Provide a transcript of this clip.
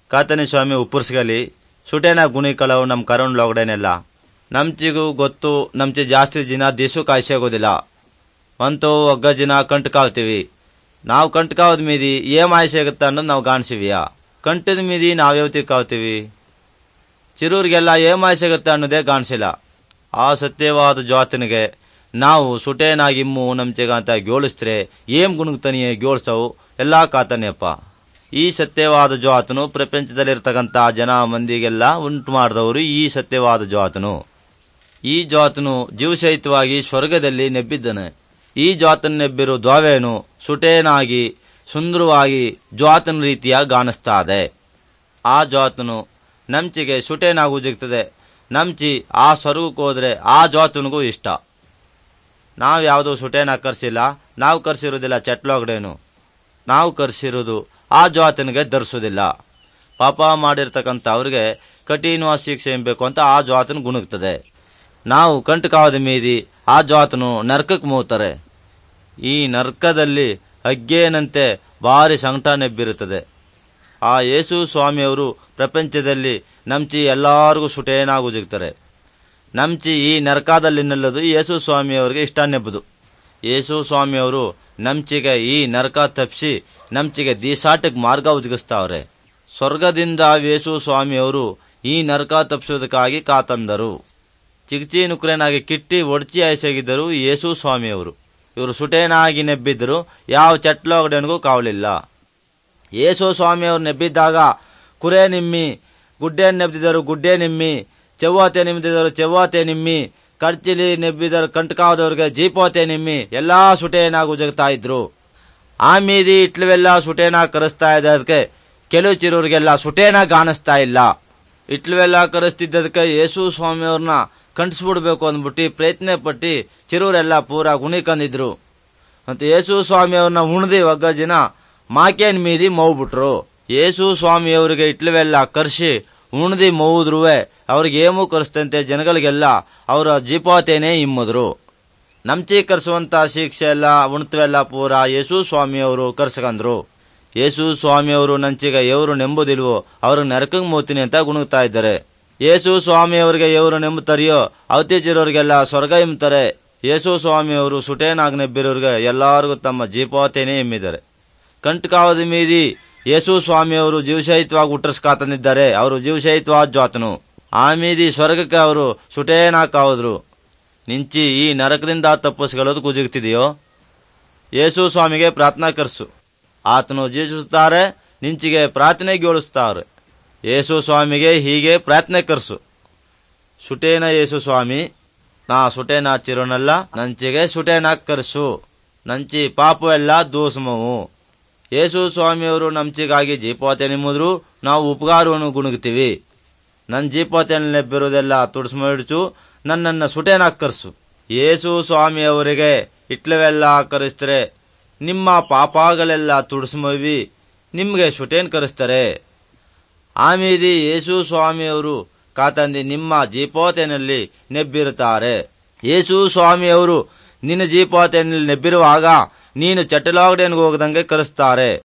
ಕಾತನಿ ಸ್ವಾಮಿ ಉಪ್ಪುರ್ಸ್ಗಲಿ ಸುಟೇನ ಗುಣಿಕಳವು ನಮ್ಮ ಕರೋಣ್ಲೊಗಡೇನೆಲ್ಲ ನಮ್ಚಿಗೂ ಗೊತ್ತು ನಮ್ಚಿ ಜಾಸ್ತಿ ದಿನ ದಿಸು ಕಾಯ್ಸೋಗೋದಿಲ್ಲ ಅಂತೂ ಒಗ್ಗ ದಿನ ಕಂಟ್ಕಾವ್ತೀವಿ. ನಾವು ಕಂಟ್ಕಾವದ ಮೀದಿ ಏಮ್ ಆಯ್ಸಾಗುತ್ತೆ ಅನ್ನೋದು ನಾವು ಗಾಣಿಸಿವಿಯ. ಕಂಟದ ಮೀದಿ ನಾವ್ಯಾವತಿ ಕಾವ್ತೀವಿ. ಚಿರೂರಿಗೆಲ್ಲ ಏಮ್ ಆಯ್ಸಾಗುತ್ತೆ ಅನ್ನೋದೇ ಗಾಣಿಸಿಲ್ಲ. ಆ ಸತ್ಯವಾದ ಜ್ವಾತನಿಗೆ ನಾವು ಸುಟೇನಾಗಿಮ್ಮು ನಮ್ಚೆಗಂತ ಗೋಳಿಸ್ತ್ರೆ ಏಮ್ ಗುಣಗ್ತಾನಿಯೇ ಗೋಳ್ಸವು ಎಲ್ಲ ಕಾತಾನೆಯಪ್ಪ. ಈ ಸತ್ಯವಾದ ಜ್ವಾತನು ಪ್ರಪಂಚದಲ್ಲಿರ್ತಕ್ಕಂಥ ಜನ ಮಂದಿಗೆಲ್ಲ ಉಂಟು ಮಾಡಿದವರು ಈ ಸತ್ಯವಾದ ಜ್ವಾತನು. ಈ ಜ್ವಾತನು ಜೀವಸಹಿತವಾಗಿ ಸ್ವರ್ಗದಲ್ಲಿ ನೆಬ್ಬಿದ್ದಾನೆ. ಈ ಜ್ವಾತನ ನೆಬ್ಬಿರೋ ದ್ವಾವೇನು ಸುಟೇನಾಗಿ ಸುಂದರವಾಗಿ ಜ್ವಾತನ ರೀತಿಯ ಗಾಣಿಸ್ತಾದೆ. ಆ ಜ್ವಾತನು ನಮ್ಚಿಗೆ ಸುಟೇನಾಗೂ ಜಿಗ್ತದೆ. ನಮ್ಚಿ ಆ ಸ್ವರ್ಗಕ್ಕೆ ಹೋದ್ರೆ ಆ ಜ್ವಾತನಿಗೂ ಇಷ್ಟ. ನಾವು ಯಾವುದೋ ಸುಟೇನ ಕರ್ಸಿಲ್ಲ, ನಾವು ಕರ್ಸಿರೋದಿಲ್ಲ ಚಟ್ಲೊಗಡೇನು. ನಾವು ಕರ್ಸಿರೋದು ಆ ಜ್ವಾತನಿಗೆ ಧರಿಸೋದಿಲ್ಲ. ಪಾಪ ಮಾಡಿರ್ತಕ್ಕಂಥ ಅವ್ರಿಗೆ ಕಠಿಣವಾದ ಶಿಕ್ಷೆ ಎಂಬೇಕು ಅಂತ ಆ ಜ್ವಾತನ ಗುಣಗ್ತದೆ. ನಾವು ಕಂಟಕಾವದ ಮೀದಿ ಆ ಜ್ವಾತನು ನರ್ಕಕ್ಕೆ ಮೂತಾರೆ. ಈ ನರ್ಕದಲ್ಲಿ ಅಗ್ಗೇನಂತೆ ಭಾರಿ ಸಂಕಟ ನೆಬ್ಬಿರುತ್ತದೆ. ಆ ಯೇಸು ಸ್ವಾಮಿಯವರು ಪ್ರಪಂಚದಲ್ಲಿ ನಮ್ಚಿ ಎಲ್ಲಾರ್ಗೂ ಸುಟೇನಾಗೂ ಜಿಗ್ತಾರೆ. ನಮ್ಚಿ ಈ ನರ್ಕದಲ್ಲಿ ನಿಲ್ಲೋದು ಯೇಸು ಸ್ವಾಮಿಯವರಿಗೆ ಇಷ್ಟ ನೆಬ್ಬುದು. ಯೇಸು ಸ್ವಾಮಿಯವರು ನಮ್ಚಿಗೆ ಈ ನರ್ಕ ತಪ್ಪಿಸಿ ನಮ್ಚಿಗೆ ದೀಸಾಟಕ್ಕೆ ಮಾರ್ಗ ಉಜ್ಗಿಸ್ತಾವ್ರೆ. ಸ್ವರ್ಗದಿಂದ ಯೇಸು ಸ್ವಾಮಿಯವರು ಈ ನರ್ಕ ತಪ್ಪಿಸೋದಕ್ಕಾಗಿ ಕಾತಂದರು. ಚಿಗ್ಚಿ ನುಕ್ರೇನಾಗಿ ಕಿಟ್ಟಿ ಒಡ್ಚಿ ಆಯ್ಸಾಗಿದ್ದರು ಯೇಸು ಸ್ವಾಮಿಯವರು. ಇವರು ಸುಟೇನಾಗಿ ನೆಬ್ಬಿದ್ರು, ಯಾವ ಚಟ್ಲೊಗಡೆನಿಗೂ ಕಾವಲಿಲ್ಲ. ಯೇಸು ಸ್ವಾಮಿಯವರು ನೆಬ್ಬಿದ್ದಾಗ ಕುರೆ ನಿಮ್ಮಿ, ಗುಡ್ಡೆ ನೆಬ್ಬಿದ್ದರು ಗುಡ್ಡೆ ನಿಮ್ಮಿ, ಚೆವ್ವಾತೆ ನಿಮ್ದಿದರು ಚೆವ್ವಾತೆ ನಿಮ್ಮಿ, ಕರ್ಚಿಲಿ ನೆಬ್ಬಿದರು ಕಂಟಕಾವದವ್ರಿಗೆ ಜೀಪೋತೆ ನಿಮ್ಮಿ ಎಲ್ಲಾ ಸುಟೇನಾಗಿ ಉಜಗ್ತಾ ಇದ್ರು. ಆ ಮೀದಿ ಇಟ್ಲುವೆಲ್ಲ ಸುಟೇನಾಗಿ ಕರೆಸ್ತಾ ಇದ್ದದಕ್ಕೆ ಕೆಲವು ಚಿರೂರಿಗೆಲ್ಲ ಸುಟೇನಾಗಿ ಕಾಣಿಸ್ತಾ ಇಲ್ಲ. ಇಟ್ಲುವೆಲ್ಲ ಕರೆಸ್ತಿದ್ದದಕ್ಕೆ ಯೇಸು ಸ್ವಾಮಿಯವ್ರನ್ನ ಕಂಟಿಸ್ಬಿಡ್ಬೇಕು ಅಂದ್ಬಿಟ್ಟು ಪ್ರಯತ್ನ ಪಟ್ಟಿ ಚಿರೂರೆಲ್ಲ ಪೂರಾ ಗುಣಿಕಂದಿದ್ರು. ಅಂತ ಯೇಸು ಸ್ವಾಮಿಯವ್ರನ್ನ ಉಣ್ದಿ ಒಗ್ಗ ಜನ ಮಾಕೇನ್ ಮೀದಿ ಮೌಬಿಟ್ರು. ಯೇಸು ಸ್ವಾಮಿಯವರಿಗೆ ಇಟ್ಲುವೆಲ್ಲ ಕರ್ಸಿ ಉಣ್ದಿ ಮೌದ್ರುವೆ ಅವ್ರಿಗೆ ಏಮೂ ಕರೆಸ್ತಂತೆ ಜನಗಳಿಗೆಲ್ಲ ಅವರ ಜೀಪಾತೇನೆ ಇಮ್ಮದ್ರು. ನಮ್ಚಿ ಕರ್ಸುವಂತ ಶಿಕ್ಷೆ ಎಲ್ಲ ಉಣ್ತವೆಲ್ಲ ಪೂರಾ ಯೇಸು ಸ್ವಾಮಿಯವರು ಕರ್ಸ್ಕಂದ್ರು. ಯೇಸು ಸ್ವಾಮಿಯವರು ನಂಚಿಗೆ ಎವರು ನೆಂಬುದಿಲ್ವೋ ಅವ್ರಿಗೆ ನರಕಂಗ್ ಮೋತೀನಿ ಅಂತ ಗುಣಗ್ತಾ ಇದ್ದಾರೆ. ಯೇಸು ಸ್ವಾಮಿಯವರಿಗೆ ಎವರು ನೆಂಬುತ್ತಾರೆಯೋ ಅವತ್ತೀಚಿರೋರಿಗೆಲ್ಲ ಸ್ವರ್ಗ ಎಂಬ್ತಾರೆ. ಯೇಸು ಸ್ವಾಮಿಯವರು ಸುಟೇನಾಗ್ ನೆಬ್ಬಿರೋರ್ಗೆ ಎಲ್ಲಾರ್ಗೂ ತಮ್ಮ ಜೀಪಾತೇನೆ ಎಮ್ಮಿದ್ದಾರೆ. ಕಂಟಕಾವದ ಮೀದಿ ಯೇಸು ಸ್ವಾಮಿಯವರು ಜೀವಸಹಿತವಾಗಿ ಹುಟ್ಟರ್ಸ್ಕಾತಂದಿದ್ದಾರೆ. ಅವರು ಜೀವಸಹಿತವಾದ ಜ್ವಾತನು. ಆ ಮೀದಿ ಸ್ವರ್ಗಕ್ಕೆ ಅವರು ಸುಟೇನಾಕಾವುದ್ರು. ನಿಂಚಿ ಈ ನರಕದಿಂದ ತಪ್ಪಿಸ್ಕೊಳ್ಳೋದು ಕುಜುಗ್ತಿದೆಯೋ ಯೇಸು ಸ್ವಾಮಿಗೆ ಪ್ರಾರ್ಥನಾ ಕರ್ಸು. ಆತನು ಜೀವಿಸುತ್ತಾರೆ, ನಿಂಚಿಗೆ ಪ್ರಾರ್ಥನೆ ಗೋಳಿಸ್ತಾರೆ. ಯೇಸು ಸ್ವಾಮಿಗೆ ಹೀಗೆ ಪ್ರಾರ್ಥನೆ ಕರ್ಸು. ಸುಟೇನ ಯೇಸು ಸ್ವಾಮಿ, ನಾ ಸುಟೇನ ಚಿರೋನಲ್ಲ, ನಂಚಿಗೆ ಸುಟೇನಾಗ್ ಕರ್ಸು. ನಂಚಿ ಪಾಪು ಎಲ್ಲ ದೋಸ್ಮವು. ಯೇಸು ಸ್ವಾಮಿಯವರು ನಮ್ಚಿಗಾಗಿ ಜೀಪಾತೆ ನಿಮ್ಮುದ್ರು, ನಾವು ಉಪಕಾರವನ್ನು ಗುಣಗ್ತೀವಿ. ನನ್ನ ಜೀಪಾತೆಯಲ್ಲಿ ನೆಬ್ಬಿರೋದೆಲ್ಲ ತುಡ್ಸ್ಮಿಡ್ಚು, ನನ್ನನ್ನು ಸುಟೇನಾಗ್ ಕರ್ಸು. ಯೇಸು ಸ್ವಾಮಿಯವರಿಗೆ ಇಟ್ಲವೆಲ್ಲ ಕರೆಸ್ತಾರೆ. ನಿಮ್ಮ ಪಾಪಗಳೆಲ್ಲ ತುಡ್ಸ್ಮವಿ, ನಿಮ್ಗೆ ಸುಟೇನ್ ಕರೆಸ್ತಾರೆ. ಆಮೀದಿ ಯೇಸು ಸ್ವಾಮಿಯವರು ಕಾತಂದಿ ನಿಮ್ಮ ಜೀಪಾತೆಯಲ್ಲಿ ನೆಬ್ಬಿರುತ್ತಾರೆ. ಯೇಸು ಸ್ವಾಮಿಯವರು ನಿನ್ನ ಜೀಪಾತೆಯಲ್ಲಿ ನೆಬ್ಬಿರುವಾಗ ನೀನು ಚಟಲಾಗಡೆನ್ಗೆ ಹೋಗದಂಗೆ ಕರೆಸ್ತಾರೆ.